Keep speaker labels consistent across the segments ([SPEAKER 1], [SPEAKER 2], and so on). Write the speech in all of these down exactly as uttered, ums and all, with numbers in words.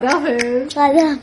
[SPEAKER 1] سلام.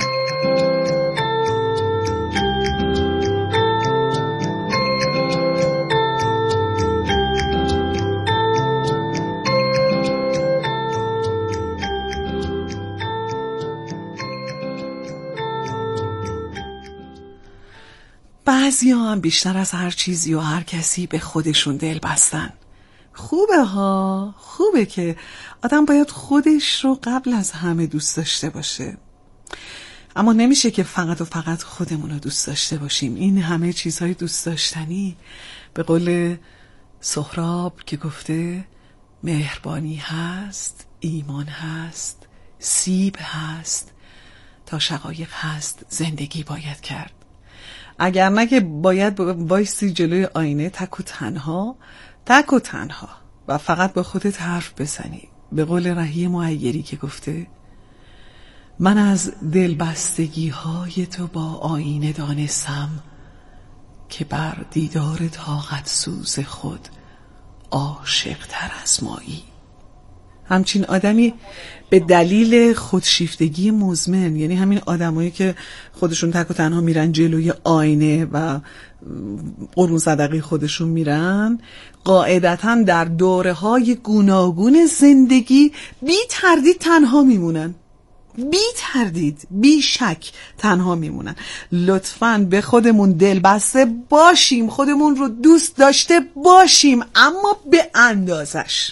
[SPEAKER 2] بعضی ها هم بیشتر از هر چیزی و هر کسی به خودشون دل بستن. خوبه ها، خوبه که آدم باید خودش رو قبل از همه دوست داشته باشه، اما نمیشه که فقط و فقط خودمون رو دوست داشته باشیم. این همه چیزهای دوست داشتنی به قول سهراب که گفته مهربانی هست، ایمان هست، سیب هست، تا شقایق هست زندگی باید کرد. اگر نه که باید وایسی جلوی آینه تک و تنها تک و تنها و فقط با خودت حرف بزنی. به قول رهی معیری که گفته من از دلبستگی های تو با آینه دانستم که بر دیدار طاقت سوز خود عاشق تر از مایی. همچین آدمی به دلیل خودشیفتگی مزمن، یعنی همین آدمایی که خودشون تک و تنها میرن جلوی آینه و قرون صدقه خودشون میرن، قاعدتاً در دوره‌های گوناگون زندگی بی تردید تنها میمونن، بی تردید، بی شک تنها میمونن. لطفاً به خودمون دل بسته باشیم، خودمون رو دوست داشته باشیم، اما به اندازش.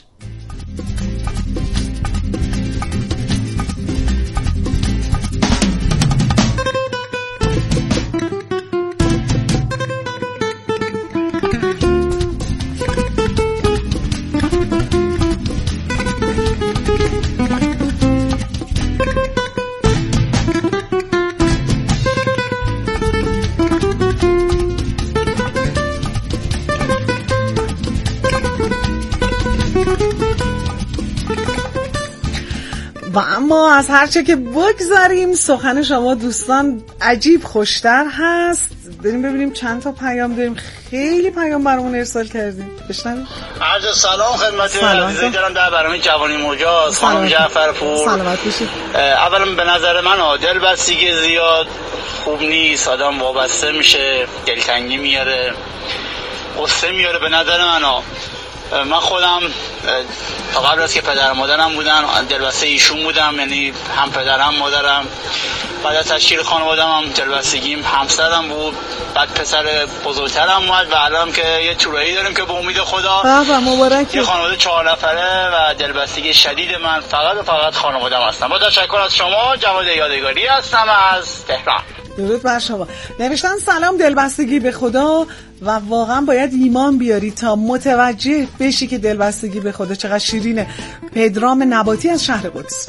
[SPEAKER 2] و اما از هرچه که بگذاریم سخن شما دوستان عجیب خوشتر هست. بریم ببینیم چند تا پیام داریم. خیلی پیام برامون ارسال کردیم. بشنویم.
[SPEAKER 3] عرض سلام خدمت عزیزای دلم در برنامه جوانی مجاز خانم جعفرپور.
[SPEAKER 2] سلامت باشید.
[SPEAKER 3] اولا به نظر من دلبستگی زیاد خوب نیست، آدم وابسته میشه، دلتنگی میاره، قصه میاره. به نظر من من خودم تا قبل از که پدر مادرم بودن دلبسته ایشون بودم، یعنی هم پدرم مادرم. بعد از تشکیل خانواده‌ام هم دلبستگیم همسرم بود، بعد پسر بزرگترم اومد و الان که یه تورایی داریم که به امید خدا
[SPEAKER 2] بابا مبارک.
[SPEAKER 3] یه خانواده چهار نفره و دلبستگی شدید من فقط و فقط خانواده‌ام هستم. با تشکر از شما. جواد یادگاری هستم از تهران.
[SPEAKER 2] درود بر شما. نوشتن سلام، دلبستگی به خدا و واقعا باید ایمان بیاری تا متوجه بشی که دلبستگی به خدا چقدر شیرینه. پدرام نباتی از شهر قدس.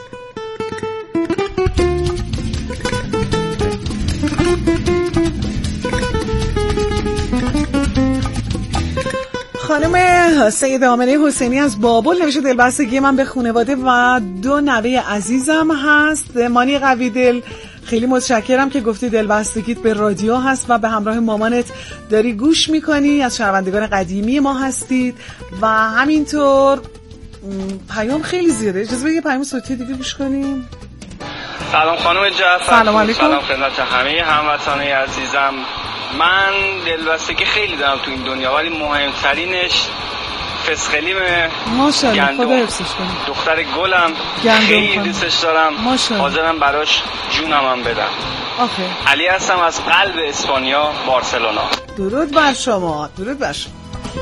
[SPEAKER 2] خانم سید آمنه حسینی از بابل نوشته دلبستگی من به خانواده و دو نوه عزیزم هست. مانی قوی دل، خیلی متشکرم که گفتی دلبستگیت به رادیو هست و به همراه مامانت داری گوش میکنی، از شنوندگان قدیمی ما هستید. و همینطور پیام خیلی زیاده، اجازه بدید یه پیام صوتی دیگه گوش کنیم.
[SPEAKER 4] سلام خانم جعفر.
[SPEAKER 2] سلام علیکم.
[SPEAKER 4] سلام خدمت همه هموطنان عزیزم. من دلبستگی خیلی دارم تو این دنیا، ولی مهمترینش فسخلیمه.
[SPEAKER 2] ماشاءالله، خدا حفظش کنه.
[SPEAKER 4] دختر گلم خیلی دوستش دارم، حاضرم براش جونم هم بدم.
[SPEAKER 2] آخه
[SPEAKER 4] علی هستم از قلب اسپانیا، بارسلونا.
[SPEAKER 2] درود بر شما. درود بر شما.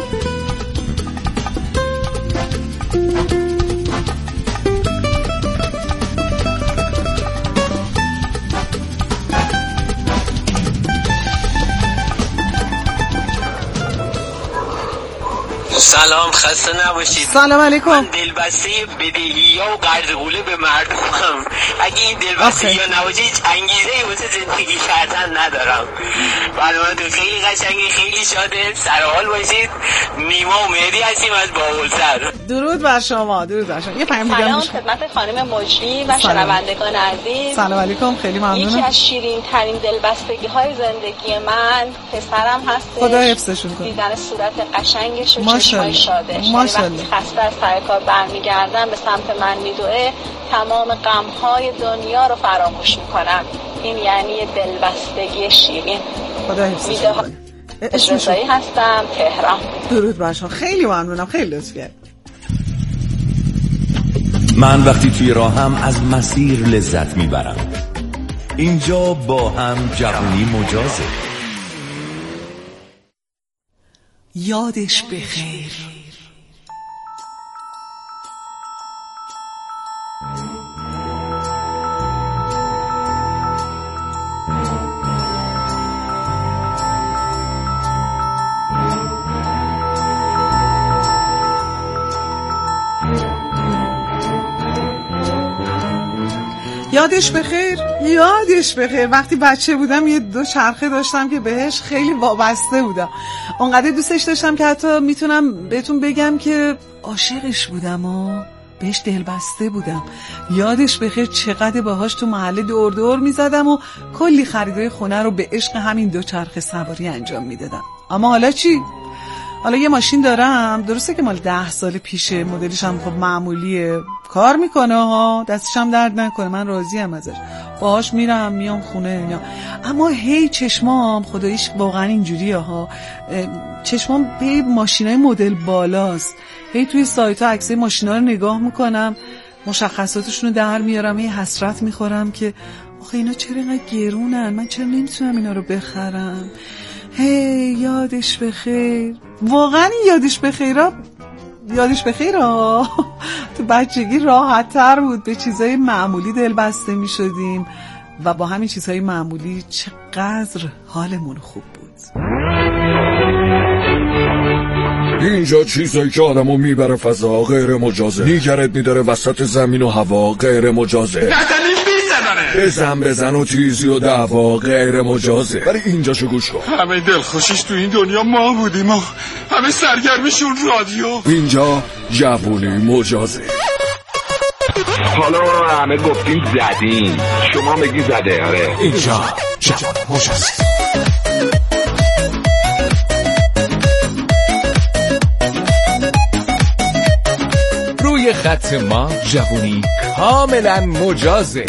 [SPEAKER 5] سلام، خسته نباشید.
[SPEAKER 2] سلام علیکم.
[SPEAKER 5] من دلبسته بدهی‌ها و قرض‌گوله به مردمم. اگه این دلبستگی‌ها نباشه هیچ انگیزه‌ای واسه زندگی کردن ندارم. برنامه‌تون خیلی قشنگه، خیلی شاده. سر حال باشید. نیما و مهدی هستیم از باولسر.
[SPEAKER 2] درود بر شما. درود بر شما. یه پیام دیگه.
[SPEAKER 6] سلام خدمت خانم مجری و شنوندگان عزیز.
[SPEAKER 2] سلام علیکم، خیلی ممنونم.
[SPEAKER 6] یکی از شیرین ترین دلبستگی‌های زندگی من پسرم هست.
[SPEAKER 2] خدا حفظشون کنه.
[SPEAKER 6] دیدن صورت قشنگش و چشمای شادش.
[SPEAKER 2] ماشاءالله.
[SPEAKER 6] وقتی خسته از سر کار برمیگردم به سمت من میدوه، تمام غم‌های دنیا رو فراموش میکنم. این یعنی دلبستگی شیرین.
[SPEAKER 2] خدا حفظش کنه.
[SPEAKER 6] رضایی هستم، تهران.
[SPEAKER 2] درود بر شما. خیلی ممنونم، خیلی لطف کردید.
[SPEAKER 1] من وقتی توی راهم از مسیر لذت میبرم. اینجا با هم جوونی مجازه.
[SPEAKER 2] یادش بخیر. یادش بخیر، یادش بخیر. وقتی بچه بودم یه دو چرخه داشتم که بهش خیلی وابسته بودم. اونقدر دوستش داشتم که حتی میتونم بهتون بگم که عاشقش بودم و بهش دلبسته بودم. یادش بخیر چقدر باهاش تو محله دور دور میزدم و کلی خریدای خونه رو به عشق همین دو چرخه سواری انجام میدادم. اما حالا چی؟ حالا یه ماشین دارم، درسته که مال ده سال پیشه، مدلش هم خب معمولیه، کار میکنه ها، دستش هم درد نکنه، من راضیم ازش، باهاش میرم میام خونه اینا. اما هی چشمام خداییش واقعا اینجوریه ها، چشمام به ماشینای مدل بالاست، هی توی سایت ها عکسای ماشینا رو نگاه میکنم، مشخصاتشون رو در میارم، هی حسرت میخورم که آخه اینا چرا اینقدر گرونن، من چرا نمیتونم اینا رو بخرم. هی یادش بخیر، واقعا این یادش بخیرا یادش بخیرا تو بچگی راحت تر بود، به چیزای معمولی دل بسته می شدیم و با همین چیزهای معمولی چقدر حالمون خوب بود.
[SPEAKER 7] اینجا چیزایی که آدمو میبره فضا غیر مجازه، نیگرت میداره وسط زمین و هوا غیر مجازه،
[SPEAKER 8] نزنیم میزنه،
[SPEAKER 7] بزن بزن و تیزی و دعوا غیر مجازه. ولی اینجاشو گوش کن،
[SPEAKER 8] همه دلخوشیش تو این دنیا ما بودیم و همه سرگرمشون رادیو.
[SPEAKER 7] اینجا جوونی مجازه.
[SPEAKER 9] حالا همه گفتیم زدیم، شما بگی زده. آره
[SPEAKER 7] اینجا جوونی مجازه.
[SPEAKER 10] روی خط ما جوونی کاملا مجازه.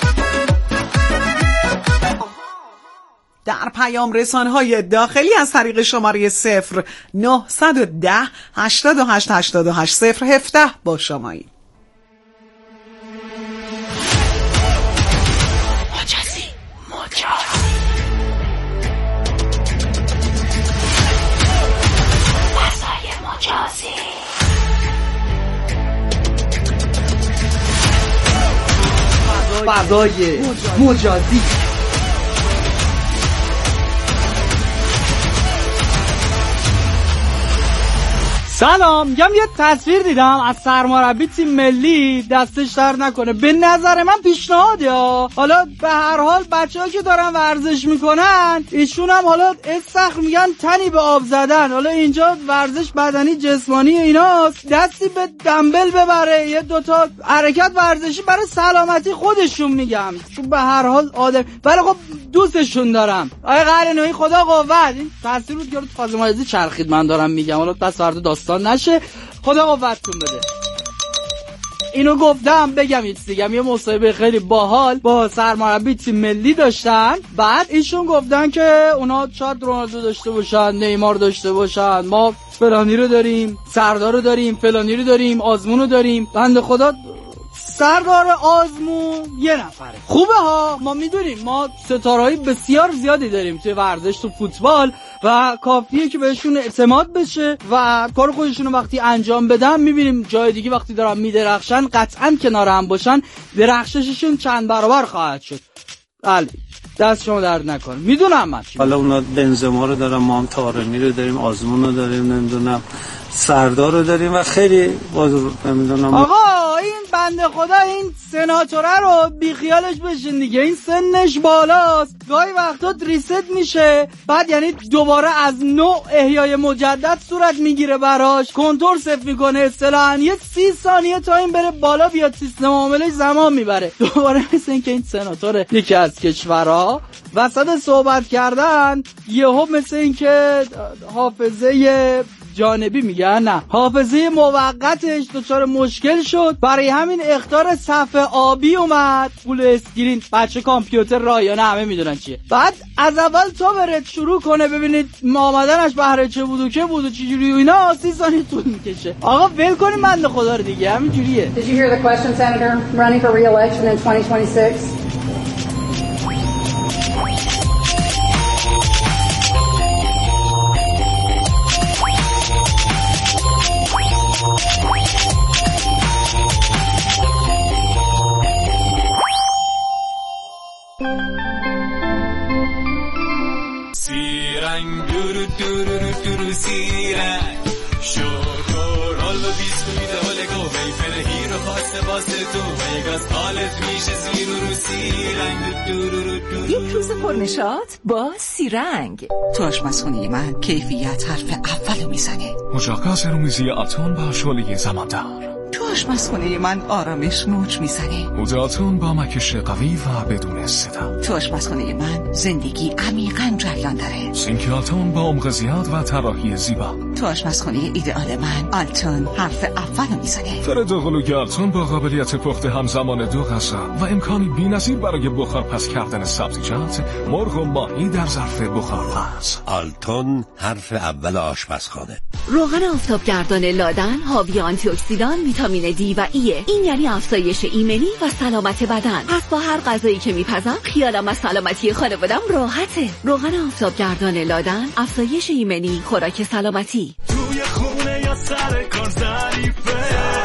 [SPEAKER 2] در پیام رسانه‌های داخلی از طریق شماره صفر نهصد و ده هشتاد و هشت هشتاد و هشت صفر هفده با شمایی.
[SPEAKER 11] مجازی مجازی فضای مجازی
[SPEAKER 12] فضای مجازی.
[SPEAKER 13] سلام، میگم یه تصویر دیدم از سرمربی تیم ملی، دستش در نکنه، به نظر من پیشنهاد یا حالا به هر حال بچه‌ها که دارن ورزش میکنن ایشون هم حالا استخر میگن تنی به آب زدن، حالا اینجا ورزش بدنی جسمانی ایناست، دستی به دمبل ببره، یه دوتا حرکت ورزشی برای سلامتی خودشون میگم، چون به هر حال آدم، ولی خب دوستشون دارم. آقای قرنویی خدا قوت، این تصویر بود که تو فاز مایزی چرخید، من دارم میگم، حالا بس فردا داستان نشه، خدا قوتتون بده. اینو گفتم بگم یه چیز دیگه، یه مصاحبه خیلی باحال با سرمربی تیم ملی داشتن، بعد ایشون گفتن که اونا شاید رونالدو داشته باشن، نیمار داشته باشن، ما فلانی رو داریم، سردار رو داریم، فلانی رو داریم، آزمون رو داریم، بنده خدا سردار آزمون یه نفره. خوبه ها، ما میدونیم ما ستاره‌های بسیار زیادی داریم توی ورزش، تو فوتبال، و کافیه که بهشون اعتماد بشه و کار خودشون رو وقتی انجام بدن، میبینیم جای دیگه وقتی دارن میدرخشن قطعا کنار هم باشن درخشششون چند برابر خواهد شد. بله دست شما درد نکنه، میدونم من.
[SPEAKER 14] حالا اونا بنزما رو دارن، ما هم طارمی رو داریم، آزمون رو داریم، نمیدونم سردار رو داریم و خیلی بازو نمیدونم.
[SPEAKER 13] آقا این بنده خدا این سناتوره رو بیخیالش بشین دیگه، این سنش بالاست، گاهی وقتا ریست میشه، بعد یعنی دوباره از نو احیای مجدد صورت میگیره براش، کنتور صفر میکنه، اصطلاحاً یه سی ثانیه تا این بره بالا بیاد سیستم عاملش زمان میبره، دوباره مثل این که این سناتور یکی از کشورها وسط صحبت کردن یهو مثل این که حافظه جانبی میگن نه، حافظه موقتش دچار مشکل شد، برای همین اخطار صفحه آبی اومد، فول اسکرین. بچه کامپیوتر رایانه همه میدونن چیه. بعد از اول تا برد شروع کنه ببینید آمدنش بهره چه بود و چه بود و چجوری و اینا سی ثانیه طول میکشه. آقا ول کنیم بنده خدا رو دیگه، همین جوریه.
[SPEAKER 12] Did you hear the question, Senator? Running for re-election in twenty twenty-six?
[SPEAKER 15] سیرنگ دورو دورو دورو سیرنگ شکرال و بیسکویت هولگو ویفر هیرو خواسته واسه تو ویگاس حالت میشه زیرو رو سیرنگ دورو دورو.
[SPEAKER 16] یک روز پرنشاط با سیرنگ.
[SPEAKER 2] تو آشپزخونه من کیفیت حرف اولو میزنه.
[SPEAKER 7] مجاقات رومیزی آتون با شعله زماندار.
[SPEAKER 2] تو آشپزخونه من آرامش موج میزنه.
[SPEAKER 7] موداتون با مکش قوی و بدون صدا.
[SPEAKER 2] تو آشپزخونه من زندگی عمیقاً جریان داره.
[SPEAKER 7] سینکلاتون با عمق زیاد و طراحی زیبا.
[SPEAKER 2] تو آشپزخونه ایدئال من آلتون حرف اولو میزنه.
[SPEAKER 7] فردوغلوی آلتون با قابلیت پخت همزمان دو غذا و امکانی بی‌نظیر برای بخار پس کردن سبزیجات، مرغ و ماهی در ظرف بخار پس.
[SPEAKER 17] آلتون حرف اول آشپزخانه.
[SPEAKER 16] روغن آفتابگردان لادن حاوی آنتی اکسیدان، ویتامین دی و ایه. این یعنی افزایش ایمنی و سلامت بدن. پس با هر غذایی که میپزم خیالم از سلامتی خانوادم راحته. روغن آفتابگردان لادن، افزایش ایمنی، خوراک سلامتی.
[SPEAKER 15] توی خونه یا سر کار ظریفه،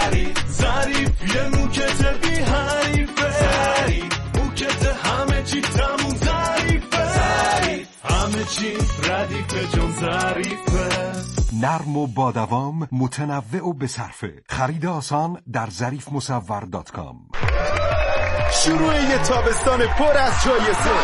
[SPEAKER 15] ظریف یه موکت بی حریفه، موکت همه چی تموم ظریفه، همه چی ردیفه جون ظریفه.
[SPEAKER 18] نرم و با دوام، متنوع و بصرفه. خرید آسان در ظریف مصور دات کام.
[SPEAKER 19] شروع یه تابستان پر از جایزه.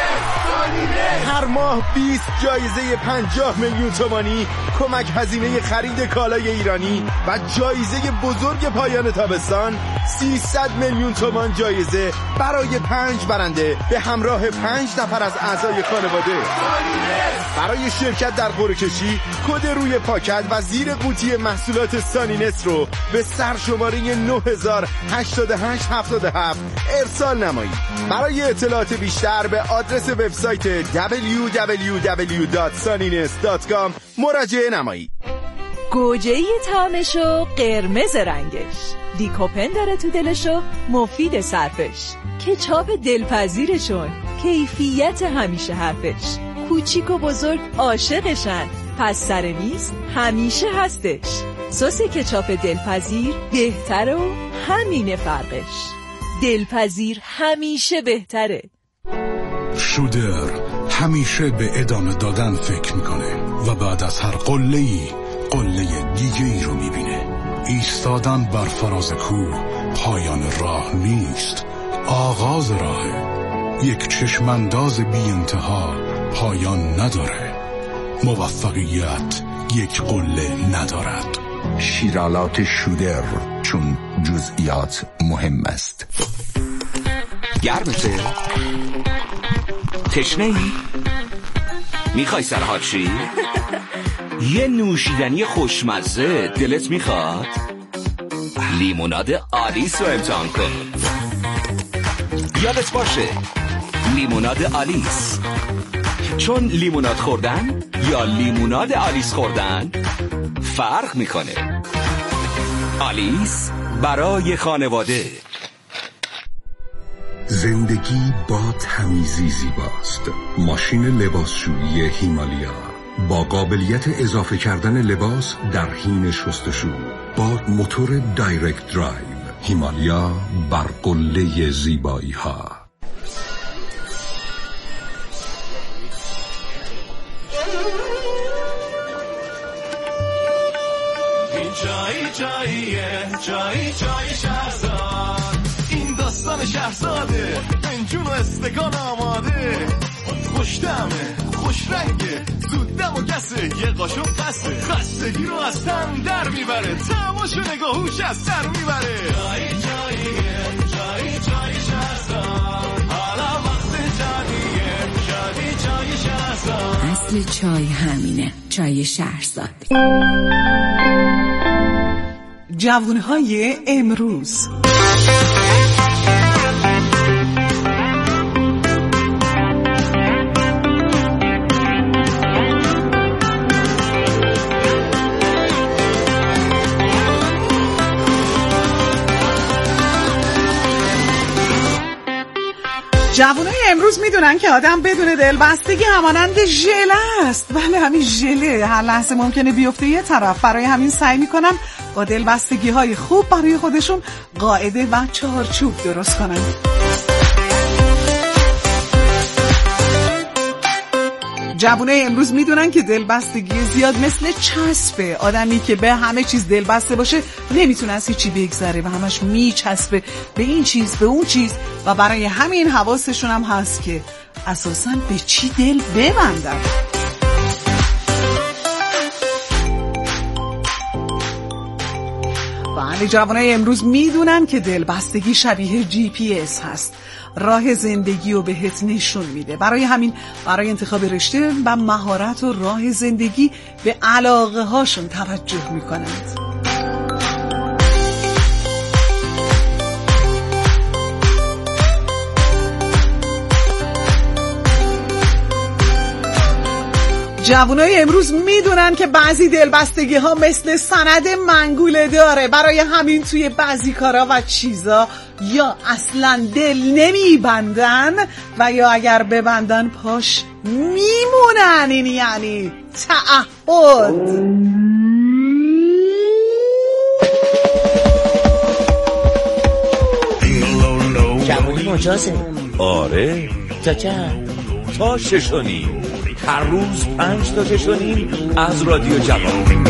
[SPEAKER 19] هر ماه بیست جایزه پنجاه میلیون تومانی، کمک هزینه خرید کالای ایرانی و جایزه بزرگ پایان تابستان سیصد میلیون تومان جایزه برای پنج برنده به همراه پنج نفر از اعضای خانواده. برای شرکت در قرعه کشی کد روی پاکت و زیر قوطی محصولات سانینس رو به سرشماره نه هزار هشتاد و هشت هفتاد و هفت ارسال نمایید. برای اطلاعات بیشتر به آدرس وبسایت دبلیو دبلیو دبلیو دات سانینس دات کام مراجعه نمایید.
[SPEAKER 16] گوجه طعمشو قرمز رنگش، دیکوپن داره تو دلشو مفید صرفش، کچاپ دلپذیرشون کیفیت همیشه حرفش، کوچیک و بزرگ عاشقشن پس سر نیست همیشه هستش. سس کچاپ دلپذیر بهتره و همینه فرقش، دلپذیر همیشه بهتره.
[SPEAKER 20] شودر همیشه به ادامه دادن فکر میکنه و بعد از هر قله‌ای قله دیگه ای رو میبینه. ایستادن بر فراز کوه پایان راه نیست، آغاز راهه. یک چشمانداز بی انتها پایان نداره. موفقیت یک قله ندارد.
[SPEAKER 21] شیرالات شودر، چون جزئیات مهم است.
[SPEAKER 22] گرمته؟ تشنه ای؟ میخوای سرحال شی؟ یه نوشیدنی خوشمزه دلت میخواد؟ لیموناد آلیس رو امتحان کن. یادت باشه لیموناد آلیس، چون لیموناد خوردن یا لیموناد آلیس خوردن فرق میکنه. آلیس برای خانواده.
[SPEAKER 21] زندگی با تمیزی زیباست. ماشین لباسشویی هیمالیا با قابلیت اضافه کردن لباس در حین شستشو با موتور دایرکت درایو. هیمالیا بر قله زیبایی ها.
[SPEAKER 15] این جایی جاییه، جایی جایی شهرزاد، این داستان شهرزاده، انجون و استکان آماده، خوش دمه خوش رنگه، زود دم و گسه، یه قاشق قصه، خستگی رو از تن در میبره، تماشا نگاهوش از سر میبره. جایی جاییه، جایی جایی شهرزاد، حالا وقت جادیه، جادی جایی شهرزاد.
[SPEAKER 23] اصل
[SPEAKER 16] مثل چای همینه، چای شهرزاد.
[SPEAKER 2] جوانهای امروز. جوانای امروز میدونن که آدم بدون دلبستگی همانند ژله است. بله همین ژله هر لحظه ممکنه بیفته یه طرف. برای همین سعی میکنن با دلبستگی های خوب برای خودشون قاعده و چارچوب درست کنن. جوانای امروز میدونن که دلبستگی زیاد مثل چسبه. آدمی که به همه چیز دلبسته باشه نمیتونه از هیچی بگذره و همش میچسبه به این چیز به اون چیز و برای همین حواسشون هم هست که اساساً به چی دل ببندن. بله جوانای امروز میدونن که دلبستگی شبیه جی پی اس هست، راه زندگی رو بهت نشون میده. برای همین برای انتخاب رشته و مهارت و راه زندگی به علاقه هاشون توجه میکنند. جوانای امروز میدونن که بعضی دلبستگی ها مثل سند منگوله داره. برای همین توی بعضی کارا و چیزا یا اصلا دل نمیبندن و یا اگر ببندن پاش میمونن. این یعنی تعهد.
[SPEAKER 1] جوانی مجازه. آره تا چند؟ تا ششونی هر روز پنج تا ششونیم از رادیو جوان.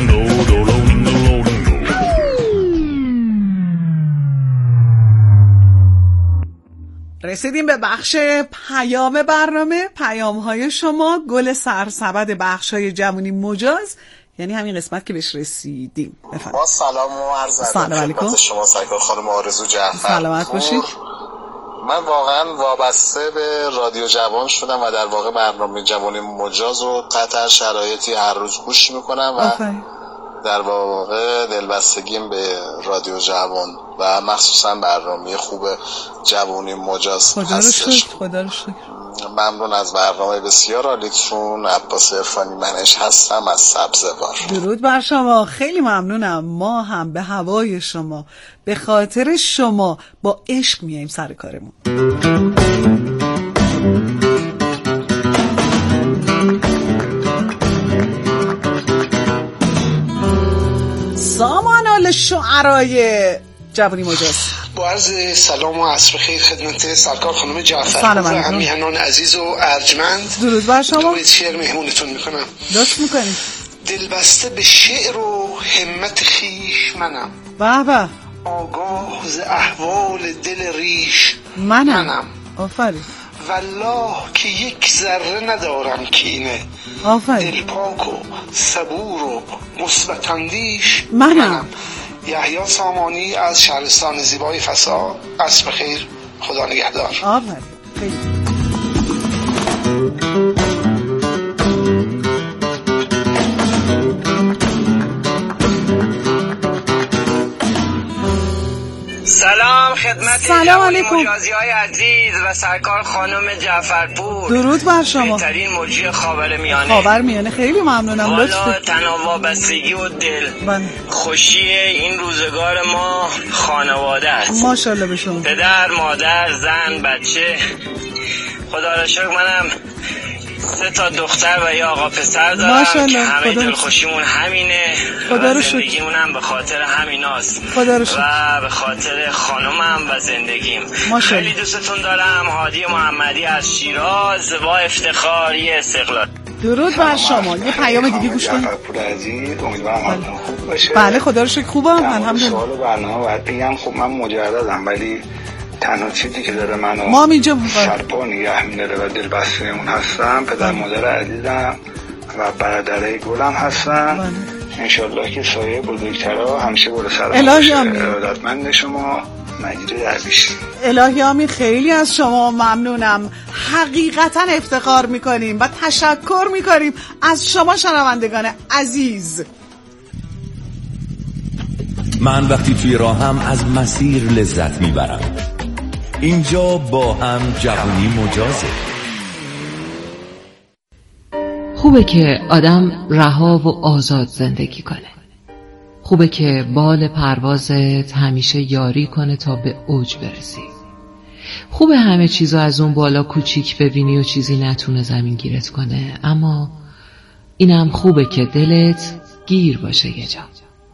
[SPEAKER 2] رسیدیم به بخش پیام برنامه. پیام های شما گل سرسبد بخش های جوانی مجاز، یعنی همین قسمت که بهش رسیدیم. بفرمایید.
[SPEAKER 3] با سلام و عرض ادب خدمت شما سرکار خانم آرزو جعفر.
[SPEAKER 2] سلامت باشید.
[SPEAKER 3] من واقعا وابسته به رادیو جوان شدم و در واقع برنامه جوانی مجاز رو تحت شرایطی هر روز گوش میکنم و آفای. در واقع دلبستگیم به رادیو جوان و مخصوصا برنامه خوب جوانی مجاز
[SPEAKER 2] خدا
[SPEAKER 3] هستش.
[SPEAKER 2] خدا رو شکر.
[SPEAKER 3] ممنون از برنامه بسیار عالیتون. عباس عرفانی منش هستم از سبزوار.
[SPEAKER 2] درود بر شما، خیلی ممنونم. ما هم به هوای شما، به خاطر شما با عشق میایم سر کارمون. سامان الشعرای جوانی مجاز.
[SPEAKER 4] با عرض سلام و عصر خیر خدمت سرکار خانم جعفر و همیهنان عزیز و ارجمند.
[SPEAKER 2] درود بر شما.
[SPEAKER 4] درود شعر مهمونتون میکنم.
[SPEAKER 2] لطف میکنید.
[SPEAKER 4] دلبسته به شعر و همت خیش منم.
[SPEAKER 2] به به.
[SPEAKER 4] آگاه ز احوال دل ریش
[SPEAKER 2] منم.
[SPEAKER 4] منم.
[SPEAKER 2] آفرین.
[SPEAKER 4] والله که یک ذره ندارم کینه.
[SPEAKER 2] آفرین.
[SPEAKER 4] دل پاک و صبور و مثبت اندیش
[SPEAKER 2] منم.
[SPEAKER 4] منم. یحیی سامانی از شهرستان زیبای فسا. عصر خیر، خدا نگهدار.
[SPEAKER 2] آفرین. خیلی
[SPEAKER 5] سلام خدمت جوانی مجازی های عزیز و سرکار خانم جعفرپور.
[SPEAKER 2] درود بر شما.
[SPEAKER 5] بهترین مجری خاور میانه.
[SPEAKER 2] خاور میانه خیلی ممنونم.
[SPEAKER 5] والا تنها وابستگی و دل
[SPEAKER 2] بله.
[SPEAKER 5] خوشی این روزگار ما خانواده است.
[SPEAKER 2] ماشاءالله به شما.
[SPEAKER 5] پدر، مادر، زن، بچه. خدا را شکر منم سه تا دختر و یا آقا پسر دارم که همه دل خوشیمون همینه.
[SPEAKER 2] خدا
[SPEAKER 5] و زندگیمون هم به خاطر همیناست.
[SPEAKER 2] خدا رو شکر.
[SPEAKER 5] و به خاطر خانومم و زندگیم. خیلی دوستتون دارم. هادی محمدی از شیراز با افتخار یه استقلال.
[SPEAKER 2] درود بر شما. یه پیام دیگه گوش کنید.
[SPEAKER 4] امیدوارم حالتون خوب باشه.
[SPEAKER 2] بله خدا رو شکر خوبم. الحمدلله.
[SPEAKER 4] سوال برنامه باید بگم خب من مجردم ولی تنها چیزی که داره منو
[SPEAKER 2] ما اینجا
[SPEAKER 4] سرپا نگه می‌داره و دلبسته اون هستم پدر مادر عزیزم و برادرای گلم هستن. انشالله که سایه بزرگترها همیشه بر سر
[SPEAKER 2] الهی آمین.
[SPEAKER 4] ارادتمند شما مجید درویش.
[SPEAKER 2] الهی آمین. خیلی از شما ممنونم. حقیقتا افتخار میکنیم و تشکر میکنیم از شما شنوندگان عزیز.
[SPEAKER 1] من وقتی توی راهم از مسیر لذت میبرم. اینجا با هم جوونی مجازه.
[SPEAKER 6] خوبه که آدم رها و آزاد زندگی کنه. خوبه که بال پروازت همیشه یاری کنه تا به اوج برسی. خوبه همه چیزا از اون بالا کوچیک ببینی و چیزی نتونه زمین گیرت کنه، اما اینم خوبه که دلت گیر باشه یه جا.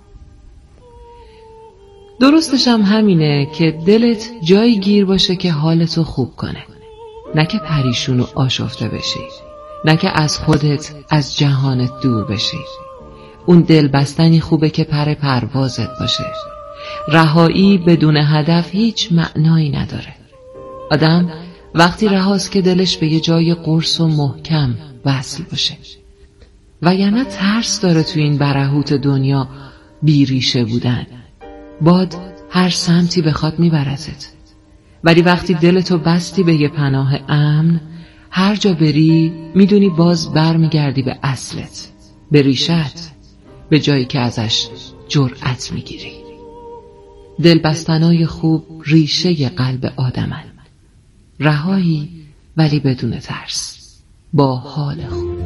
[SPEAKER 6] درستش هم همینه که دلت جایی گیر باشه که حالتو خوب کنه، نه که پریشون و آشفته بشی، نه که از خودت از جهانت دور بشی. اون دل بستنی خوبه که پر پروازت باشه. رهایی بدون هدف هیچ معنایی نداره. آدم وقتی رهاست که دلش به یه جای قرص و محکم وصل باشه، وگرنه ترس داره تو این برهوت دنیا بیریشه بودن. باد هر سمتی بخواد میبرتت، ولی وقتی دلتو بستی به یه پناه امن، هر جا بری میدونی باز بر میگردی به اصلت، به ریشت، به جایی که ازش جرأت میگیری. دلبستنای خوب ریشه قلب آدمن. رهایی ولی بدون ترس، با حال خوب.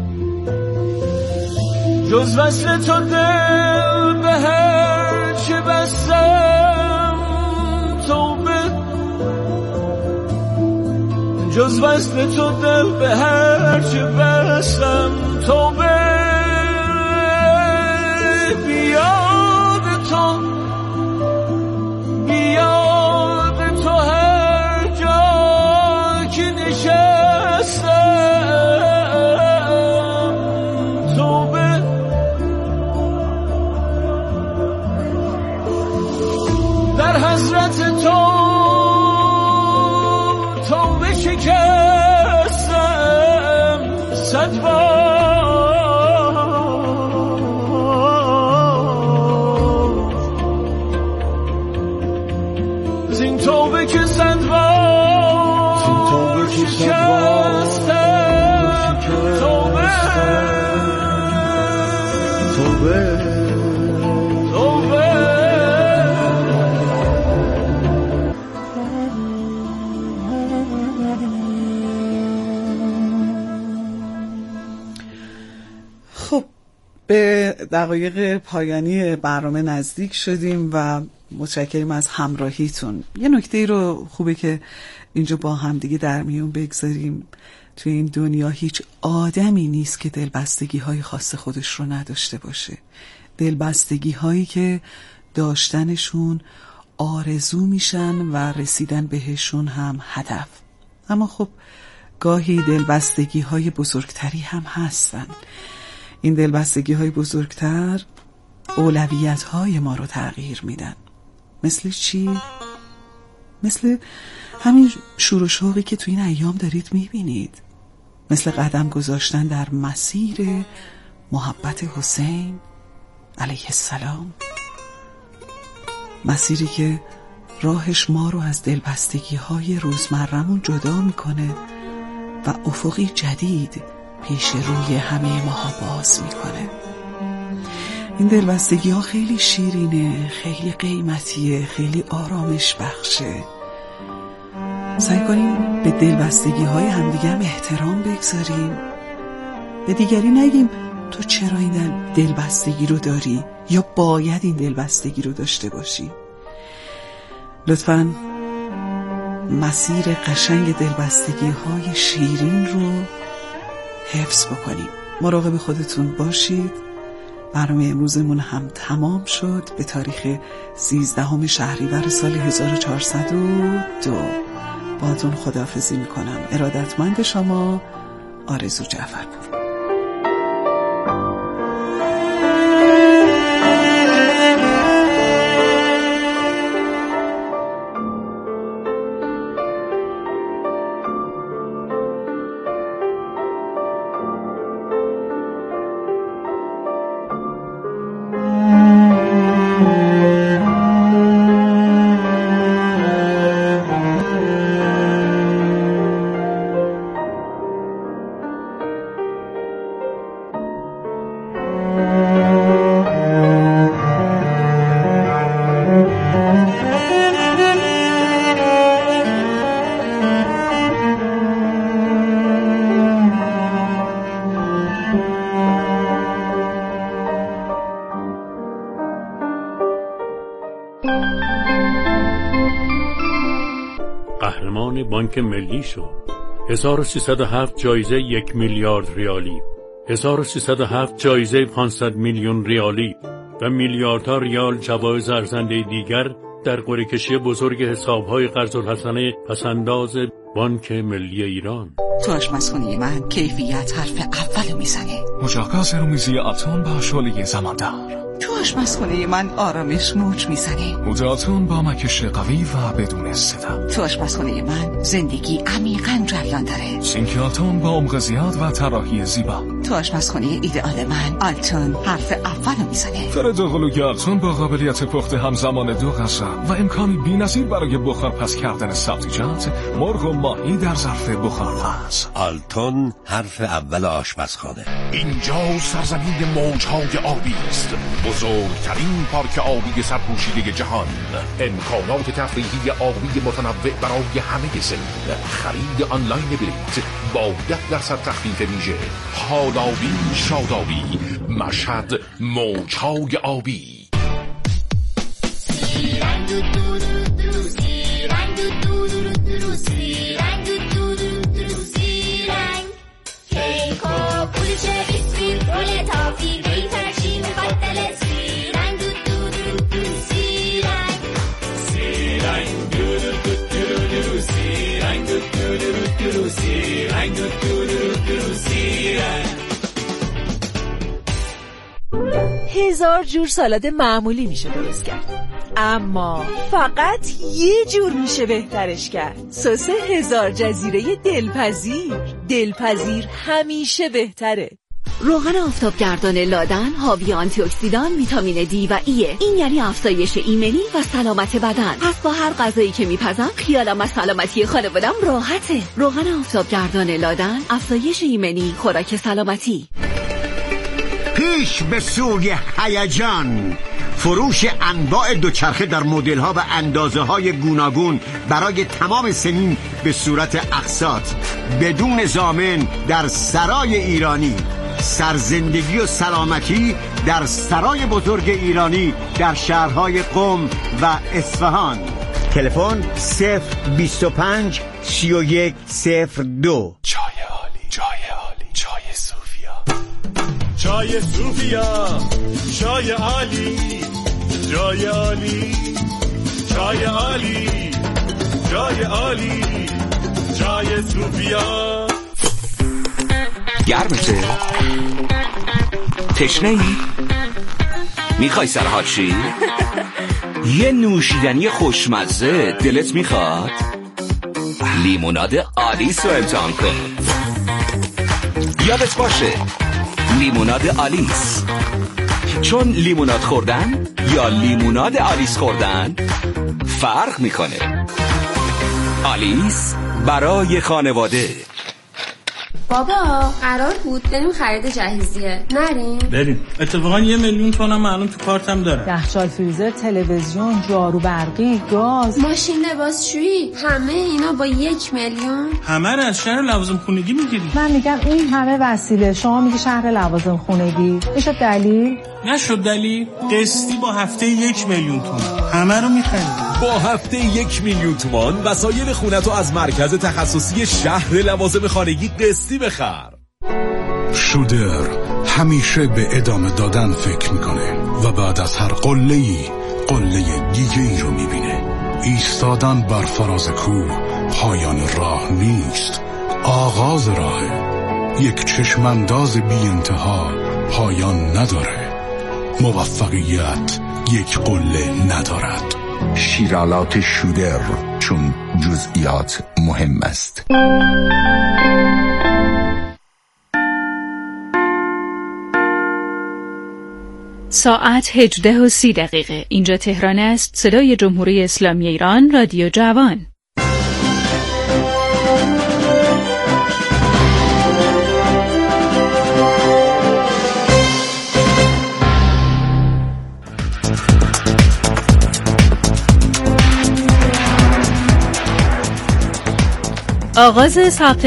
[SPEAKER 15] جز وصل تو دل به هر چه بستم توبه، جز وصل تو دل به هر چه بستم توبه. بیاد تو بیاد تو هر جا که نشستم توبه. در حضرت تو توبه شکستم صد بار. زین توبه که صد بار شکستم توبه توبه
[SPEAKER 2] به دقایق پایانی برنامه نزدیک شدیم و متشکریم از همراهیتون. یه نکته رو خوبه که اینجا با هم دیگه در میون بگذاریم. توی این دنیا هیچ آدمی نیست که دلبستگی های خاص خودش رو نداشته باشه. دلبستگی هایی که داشتنشون آرزو میشن و رسیدن بهشون هم هدف. اما خب گاهی دلبستگی های بزرگتری هم هستن. این دلبستگی های بزرگتر اولویت های ما رو تغییر میدن. مثل چی؟ مثل همین شور و شوقی که تو این ایام دارید میبینید. مثل قدم گذاشتن در مسیر محبت حسین علیه السلام، مسیری که راهش ما رو از دلبستگی های روزمرمون جدا میکنه و افقی جدید پیش روی همه ماها باز میکنه. این دلبستگی ها خیلی شیرینه، خیلی قیمتیه، خیلی آرامش بخشه. سعی کنیم به دلبستگی های همدیگر احترام بگذاریم. به دیگری نگیم تو چرا این دلبستگی رو داری یا باید این دلبستگی رو داشته باشی. لطفاً مسیر قشنگ دلبستگی های شیرین رو حفظ بکنیم. مراقب خودتون باشید. برنامه امروزمون هم تمام شد. به تاریخ سیزدهم شهریور سال هزار و چهارصد و دو باهاتون خداحافظی میکنم. ارادتمند شما، آرزو جعفر بود.
[SPEAKER 8] بانک ملی شد. هزار و سیصد و هفت جایزه یک میلیارد ریالی، هزار و سیصد و هفت جایزه پانصد میلیون ریالی و میلیاردها ریال جوایز ارزنده دیگر در قرعه‌کشی بزرگ حساب‌های قرض الحسنه پسنداز بانک ملی ایران.
[SPEAKER 2] تو آشپزخونه من کیفیت حرف اول میزنه.
[SPEAKER 7] مجاکا رومیزی اتم با شعله زماندار.
[SPEAKER 2] تو آشپزخونه من آرامش موج میزنه.
[SPEAKER 7] مداتون با مکش قوی و بدون صدا.
[SPEAKER 2] تو آشپزخونه من زندگی عمیقاً جریان داره.
[SPEAKER 7] سینکیاتون با عمق زیاد و طراحی زیبا.
[SPEAKER 2] تو آشپزخونه ایدئال من آلتون حرف اولو میزنه.
[SPEAKER 7] فردوغلوی آلتون با قابلیت پخت همزمان دو غذا و امکانی بی‌نظیر برای بخار پس کردن سبزیجات، مرغ و ماهی در ظرف بخارپز.
[SPEAKER 17] آلتون حرف اول آشپزخانه.
[SPEAKER 9] اینجا سرزمین موج‌های آبی است، بزرگترین پارک آبی سرپوشیده جهان. امکانات تفریحی آبی متنوع برای همه سن. خرید آنلاین بلیت با ده درصد تخفیف ویژه. حالابی شادابی، مشهد موج‌های آبی.
[SPEAKER 23] هزار جور سالاد معمولی میشه درست کرد، اما فقط یه جور میشه بهترش کرد. سس هزار جزیره دلپذیر. دلپذیر همیشه بهتره.
[SPEAKER 16] روغن آفتابگردان لادن حاوی آنتی اکسیدان، ویتامین دی و ایه. این یعنی افزایش ایمنی و سلامت بدن. پس با هر غذایی که میپزم خیالم از سلامتی خانوادم راحته. روغن آفتابگردان لادن، افزایش ایمنی، خوراک سلامتی.
[SPEAKER 24] پیش به سوی هیجان، فروش انواع دوچرخه در مدل‌ها و اندازه‌های گوناگون برای تمام سنین به صورت اقساط بدون ضامن در سرای ایرانی. سرزندگی و سلامتی در سرای بزرگ ایرانی در شهرهای قم و اصفهان. تلفن صفر بیست و پنج سی و یک صفر دو.
[SPEAKER 9] چای عالی، چای عالی، چای صوفیا.
[SPEAKER 15] چای صوفیا، چای عالی، چای عالی، چای عالی، چای عالی، چای صوفیا.
[SPEAKER 22] گرمته؟ تشنه ای؟ میخوای سرحال شی؟ یه نوشیدنی خوشمزه دلت میخواد؟ لیموناد آلیس رو امتحان کن. یادت باشه لیموناد آلیس، چون لیموناد خوردن یا لیموناد آلیس خوردن فرق میکنه. آلیس برای خانواده.
[SPEAKER 25] بابا قرار بود بریم خرید جهیزیه، نریم؟
[SPEAKER 14] بریم. اتفاقا یه میلیون تومنم الان تو کارتم دارم.
[SPEAKER 26] یخچال، فریزر، تلویزیون، جارو برقی، گاز،
[SPEAKER 25] ماشین لباسشویی، همه اینا با یک میلیون؟
[SPEAKER 14] همه رو از شهر لوازم خونگی میگیری.
[SPEAKER 26] من میگم این همه وسیله، شما میگی شهر لوازم خونگی. میشه دلیل؟
[SPEAKER 14] نشد دلیل. قسطی با هفته یک میلیون تومان همه رو میخرید.
[SPEAKER 10] با هفته یک میلیون تومان وسایل خونتو از مرکز تخصصی شهر لوازم خانگی قسطی بخر.
[SPEAKER 20] شودر همیشه به ادامه دادن فکر میکنه و بعد از هر قله‌ای قله دیگه ای رو میبینه. ایستادن بر فراز کوه پایان راه نیست، آغاز راهه. یک چشمانداز بی انتها پایان نداره. موفقیت یک قله ندارد.
[SPEAKER 21] شیرالات شودر، چون جزئیات مهم است.
[SPEAKER 27] ساعت هجده و سی دقیقه. اینجا تهران است. صدای جمهوری اسلامی ایران، رادیو جوان. آغاز ثبت